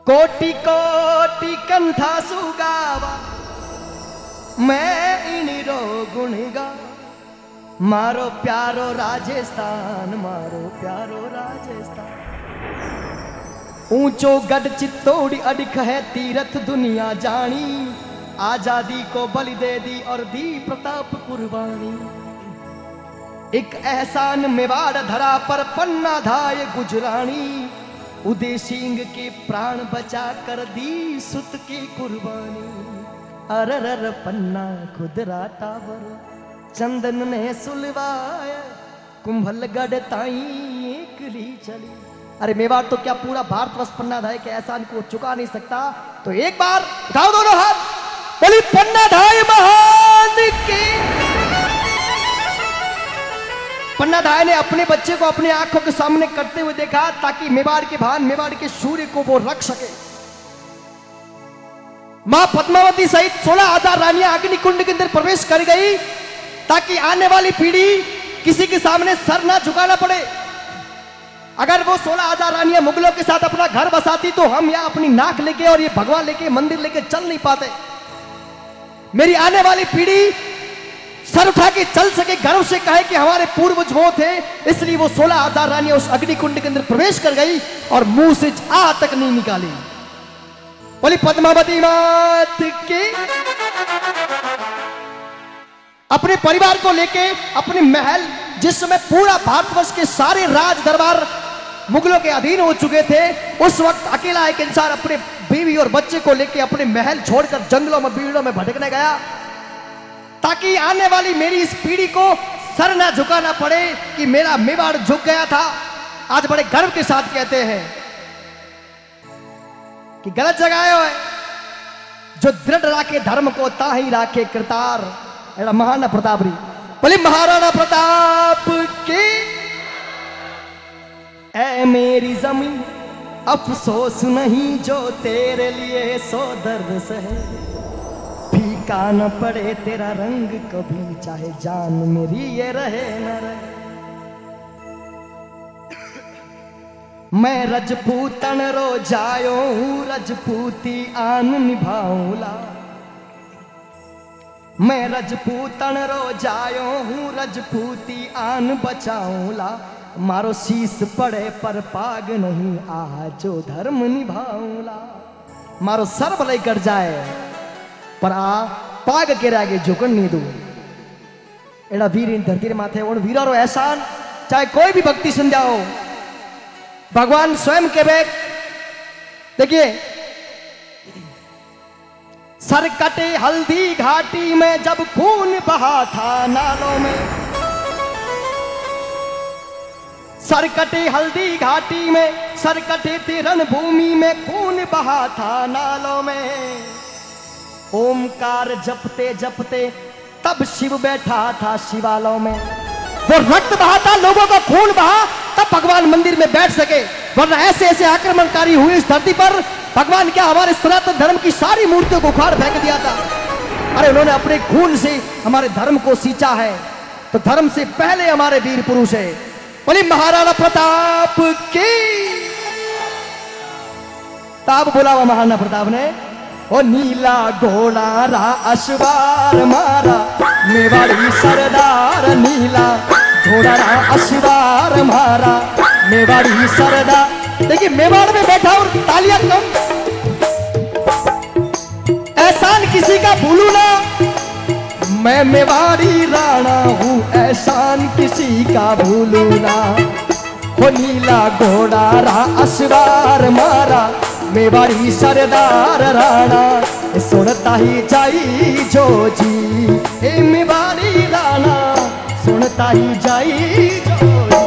कोटि कोटि कंठा सुगावा मैं इनरो गुण गा। मारो प्यारो राजस्थान, मारो प्यारो राजस्थान। ऊंचो गढ़ चित्तौड़ी अडिख है तीरथ दुनिया जानी। आजादी को बलि दे दी और दी प्रताप कुर्बानी। एक एहसान मेवाड़ धरा पर पन्ना धाय गुजरानी। उदय सिंह के प्राण बचा कर दी सुत की कुर्बानी। अरर पन्ना खुदरा टावर चंदन ने सुलवाया। कुंभलगढ़ ताई एकली चली। अरे मेवाड़ तो क्या पूरा भारतवर्ष पन्ना धाय के एहसान को चुका नहीं सकता। तो एक बार उठाओ दोनों हाथ, बोली पन्ना धाय महान की। पन्ना धाय ने अपने बच्चे को अपने आंखों के सामने करते हुए देखा ताकि मेवाड़ के भान, मेवाड़ के सूर्य को वो रख सके। मां पद्मावती सहित 16,000 रानियां अग्निकुंड के अंदर प्रवेश कर गई ताकि आने वाली पीढ़ी किसी के सामने सर ना झुकाना पड़े। अगर वो 16,000 रानियां मुगलों के साथ अपना घर बसाती तो हम यहाँ अपनी नाक लेके और ये भगवान लेके मंदिर लेके चल नहीं पाते। मेरी आने वाली पीढ़ी सर उठा के चल सके, गर्व से कहे कि हमारे पूर्वज वो थे। इसलिए वो 16,000 रानियां उस अग्निकुंड के अंदर प्रवेश कर गई और मुंह से आ तक नहीं निकाली। बोली पद्मावती मात की। अपने परिवार को लेके अपने महल, जिस समय पूरा भारतवर्ष के सारे राज दरबार मुगलों के अधीन हो चुके थे, उस वक्त अकेला एक इंसान अपने बीवी और बच्चे को लेके अपने महल छोड़कर जंगलों में बीड़ों में भटकने गया ताकि आने वाली मेरी इस पीढ़ी को सर ना झुकाना पड़े कि मेरा मेवाड़ झुक गया था। आज बड़े गर्व के साथ कहते हैं कि गलत जगह है जो दृढ़ राखे धर्म को ताही राखे कृतार। एड़ा महाराणा प्रताप री। बोले महाराणा प्रताप की। ऐ मेरी जमीन अफसोस नहीं जो तेरे लिए सो दर्द सहे। फीका न पड़े तेरा रंग कभी, चाहे जान मेरी ये रहे न रहे। मैं रजपूतन रो जायो हूँ, रजपूती आन निभाऊंला। मैं रजपूतन रो जायो हूँ, रजपूती आन बचाऊंला। मारो शीस पड़े पर पाग नहीं, आजो धर्म निभाऊंला। मारो सर भले कर जाए पर आ पाग के आगे झुकन नहीं दू। एड़ा वीर इन धरती रे माथे उन वीरारो एहसान चाहे कोई भी भक्ति संध्या हो, भगवान स्वयं के बेग। देखिए, सर कटे हल्दी घाटी में जब खून बहा था नालों में। सर कटे हल्दी घाटी में, सर कटे थे रणभूमि में, खून बहा था नालों में। ओमकार जपते जपते तब शिव बैठा था शिवालयों में। वो रक्त बहा था, लोगों का खून बहा, तब भगवान मंदिर में बैठ सके। वरना ऐसे ऐसे आक्रमणकारी हुए इस धरती पर, भगवान क्या हमारे सनातन धर्म की सारी मूर्तियों को उखाड़ फेंक दिया था। अरे उन्होंने अपने खून से हमारे धर्म को सींचा है, तो धर्म से पहले हमारे वीर पुरुष है। बोली महाराणा प्रताप की। तब बोला हुआ महाराणा प्रताप ने, ओ नीला घोड़ा रा अश्वार मारा मेवाड़ी सरदार। नीला घोड़ा रा अश्वार मारा मेवाड़ी सरदार। देखिए मेवाड़ में बैठा और तालियां कम। एहसान किसी का भूलू ना, मैं मेवाड़ी राणा हूँ, एहसान किसी का भूलू ना। हो नीला घोड़ा रा अश्वार मारा मेवाड़ी सरदार राणा। सुनता ही जाई जो जी, ए मेवाड़ी राणा सुनता ही जाई जो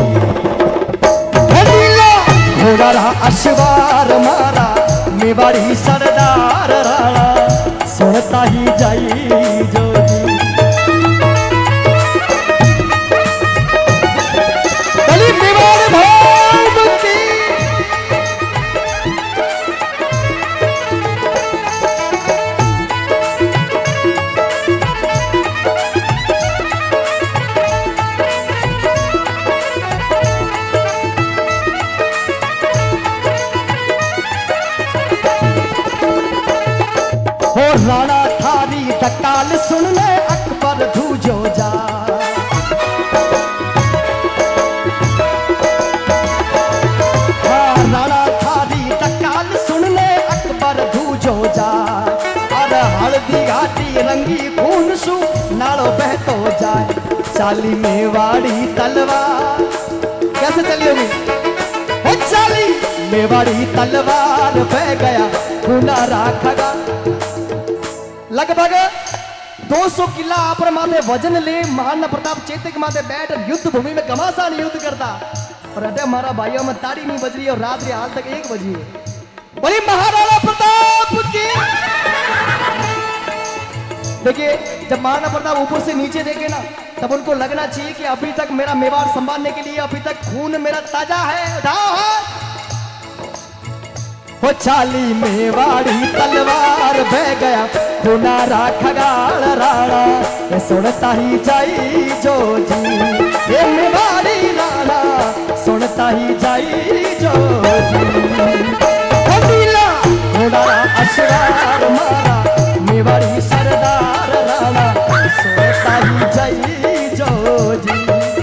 जी। घोड़ा रहा अश्वार मारा मेवाड़ी सरदार राणा, सुनता ही जाई जो जी। बोली मेवाड़ भाव की। राणा थारी तकाल सुनने अकबर धूजो जा। हाँ, राणा थारी तकाल सुनने अकबर धूजो जा। अरे हल्दी घाटी रंगी खून सु नालो बहतो जाए। चाली मेवाड़ी तलवार कैसे चली होगी? चाली मेवाड़ी तलवार बह गया खूना राखगा। लगभग 200 किला पर माथे वजन ले महाराणा प्रताप चेतक माथे बैठ युद्ध भूमि में घमासान युद्ध करता। और अरे हमारा भाइयों में ताड़ी नहीं बज रही और रात हाल तक 1 बजी है। बोली महाराणा प्रताप की। देखिए जब महाराणा प्रताप ऊपर से नीचे देखे ना तब उनको लगना चाहिए कि अभी तक मेरा मेवाड़ संभालने के लिए अभी तक खून मेरा ताजा है। उठाओ वो चाली मेवाड़ी तलवार बह गया खूना राखगाड़ राणा। ये सुनता ही जाई जो जी ये मेवाड़ी राणा सुनता ही जाई जो जी। नीला घोड़ा अश्वार मारा मेवाड़ी सरदार राणा सुनता ही जाई जो जी।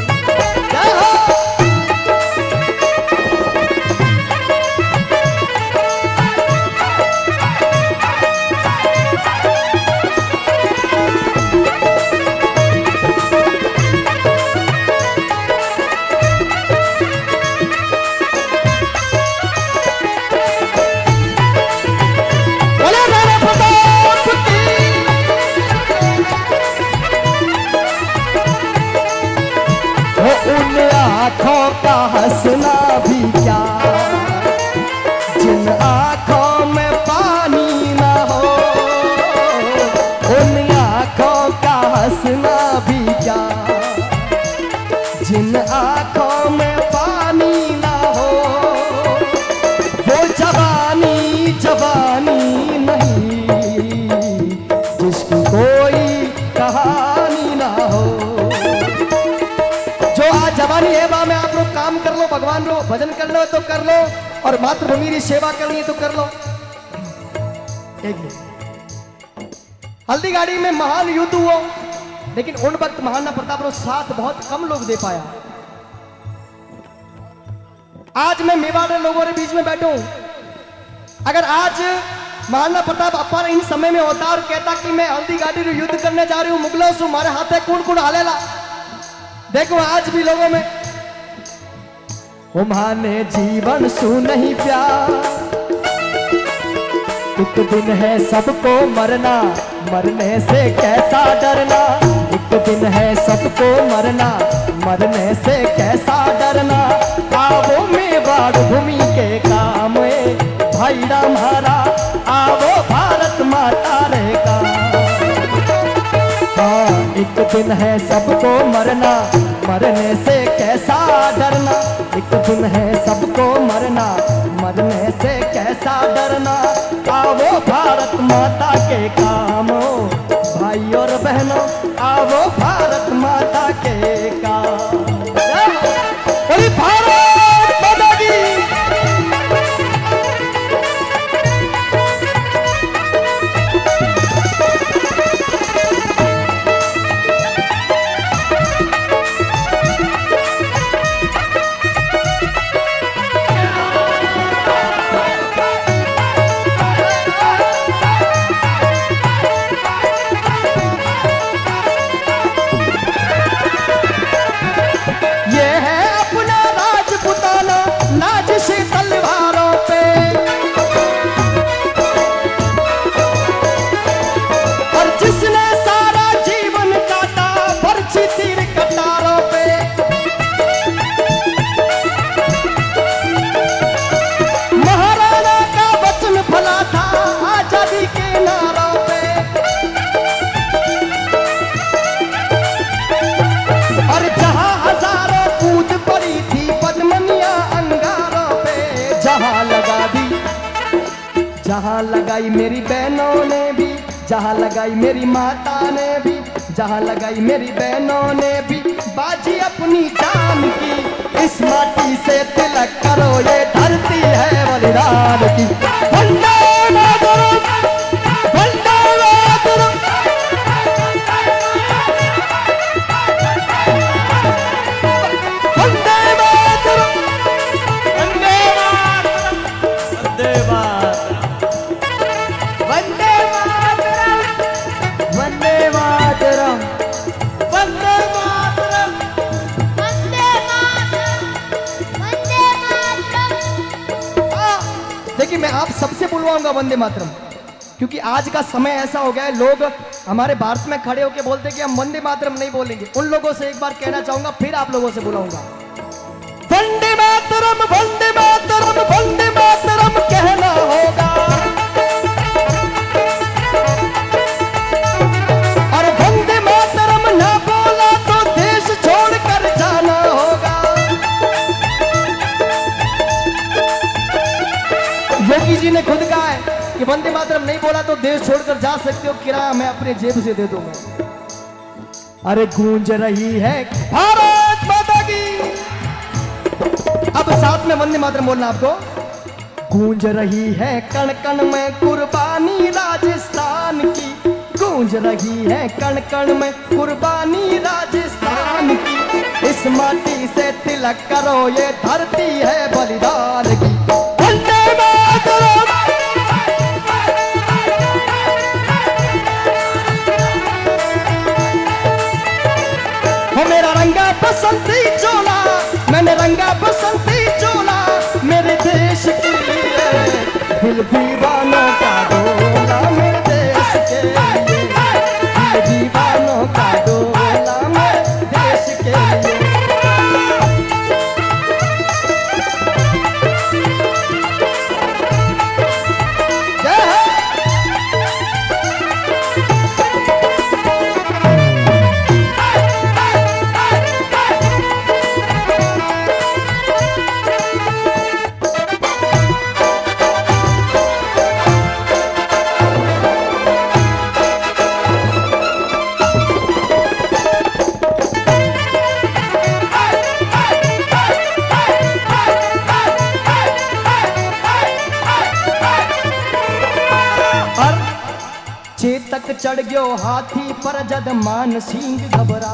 आँखों का हंसना भी क्या जिन आँखों में पानी ना हो। उन आँखों का हंसना भी क्या जिन आँखों में पानी ना हो। वो जवानी जवानी नहीं जिसकी कोई कहानी ना हो। जवानी है बा में आप लोग काम कर लो, भगवान लो, भजन कर लो तो कर लो और मातृभूमि की सेवा करनी है तो कर लो। हल्दी गाड़ी में महान युद्ध हुआ लेकिन उन वक्त महाराणा प्रताप को साथ बहुत कम लोग दे पाया। आज मैं मेवाड़ लोगों के बीच में बैठा हूं। अगर आज महाराणा प्रताप अपन इन समय में होता और कहता कि मैं हल्दी गाड़ी में युद्ध करने जा रही हूं मुगलों से, हमारे हाथ है कौन कौन हालेला। देखो आज भी लोगों में उम्हाने जीवन सु नहीं प्यार। एक दिन है सबको मरना मरने से कैसा डरना। एक दिन है सबको मरना मरने से कैसा डरना। आओ मेवाड़ भूमि के काम भाईड़ा हमारा आओ भारत माता रे का। एक दिन है सबको मरना मरने से कैसा डरना। एक दिन है सबको मरना मरने से कैसा डरना। आओ भारत माता के काम भाई और बहनों आओ भारत माता के काम। भारत माता की। जहाँ लगाई मेरी बहनों ने भी, जहाँ लगाई मेरी माता ने भी, जहाँ लगाई मेरी बहनों ने भी बाजी अपनी जान की। इस माटी से तिलक करो ये धरती है बलिदान की। वंदे मातरम, वंदे सबसे बुलवाऊंगा वंदे मातरम, क्योंकि आज का समय ऐसा हो गया है, लोग हमारे भारत में खड़े होकर बोलते हैं कि हम वंदे मातरम नहीं बोलेंगे। उन लोगों से एक बार कहना चाहूंगा, फिर आप लोगों से बुलाऊंगा, वंदे मातरम वंदे मातरम वंदे मातरम कहना होगा। और वंदे मातरम ना बोला तो देश छोड़कर जाना होगा। योगी जी ने खुद कहा है कि वंदे मातरम नहीं बोला तो देश छोड़कर जा सकते हो, किराया मैं अपने जेब से दे दूंगा। अरे गूंज रही है भारत माता की। अब साथ में वंदे मातरम बोलना आपको। गूंज रही है कण कण में कुर्बानी राजस्थान की, गूंज रही है कण कण में कुर्बानी राजस्थान की। इस माटी से तिलक करो, ये धरती है बलिदान की। वंदे मातरम। हो मेरा रंगा बसंती चोला, मैंने रंगा बसंती चोला, मेरे देश के लिए दिल दीवानों का डोला, मेरे देश के लिए दिल दीवानों का डोला, मेरे देश के लिए। जय हो। चेतक चढ़ गयो हाथी पर जद मान सिंह घबरा।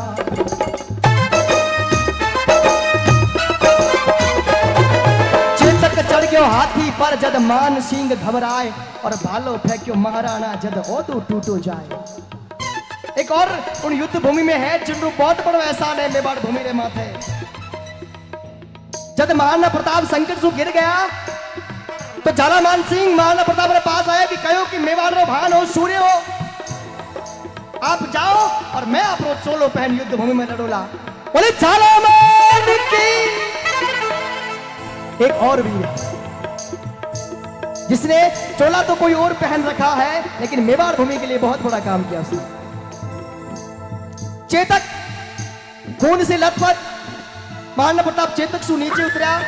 चेतक चढ़ गयो हाथी पर जद मान सिंह घबराए, और भालो फेंक्यो महाराणा जद ओदू टूटो जाए। एक और उन युद्ध भूमि में है जिन्हों बहुत बड़ो एहसान है मेवाड़ भूमि रे माथे। जद महाराणा प्रताप संकट से गिर गया तो झालामान सिंह महाराणा प्रताप के पास आया कि कहो कि मेवाड़ रो भान हो, सूर्य हो, आप जाओ और मैं आप चोलो पहन युद्ध भूमि में लड़ोला। बोले झालामान की। एक और भी है जिसने चोला तो कोई और पहन रखा है, लेकिन मेवाड़ भूमि के लिए बहुत बड़ा काम किया उसने। चेतक खून से लथपथ महाराणा प्रताप चेतक से नीचे उतरा।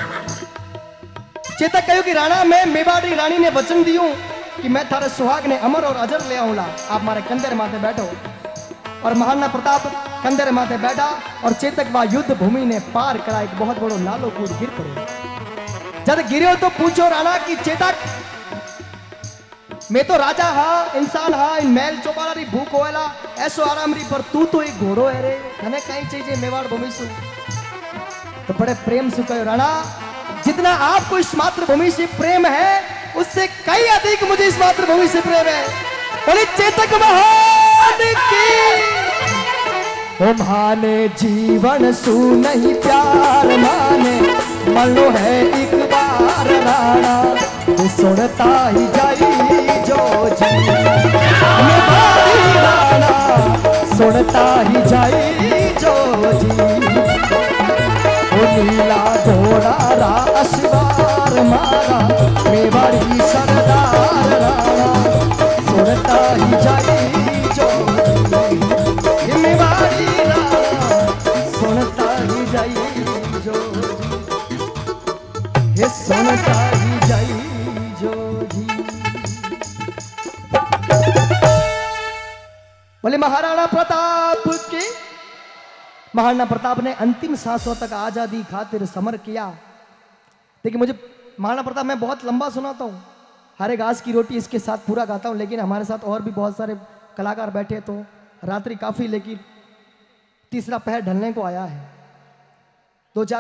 चेतक कहो कि राणा मैं मेवाड़ी रानी ने वचन दियो कि मैं थारे सुहाग ने अमर और अजर ले आऊंगा, आप मारे कंधे माथे बैठो। और महाराणा प्रताप कंधे माथे बैठा और चेतक वह युद्ध भूमि ने पार करा, एक बहुत बड़ो नालो कूद गिर पड़े। जब गिरो तो पूछो राणा की चेतक मैं तो राजा हाँ, इंसान हाँ, इन महल चौबारा री भूख होएला, ऐसो आराम री, पर तू तो एक घोड़ो है रे, तने कहीं चाहिए मेवाड़ भूमि सु। तो बड़े प्रेम से कहो राणा जितना आपको इस मातृभूमि से प्रेम है उससे कई अधिक मुझे इस मातृभूमि से प्रेम है। बोले चेतक महान की। ओ माने जीवन सु नहीं प्यार माने, मनो है एक बार राणा, सुनता ही जाई जो जी मेवाड़ी राणा, सुनता ही जाई जो जी। नीला घोड़ा राशवार मारा, मेवाड़ी सरदार राणा, सुनता ही जाई जो जी मेवाड़ी राणा, सुनता ही जाई जो जी, सुनता ही जाई जो जी। बोले महाराणा प्रताप के। महाराणा प्रताप ने अंतिम सांसों तक आजादी खातिर समर किया। देखिए मुझे महाराणा प्रताप मैं बहुत लंबा सुनाता हूँ, हरे घास की रोटी इसके साथ पूरा गाता हूँ, लेकिन हमारे साथ और भी बहुत सारे कलाकार बैठे तो रात्रि काफ़ी, लेकिन तीसरा पहर ढलने को आया है। 2-4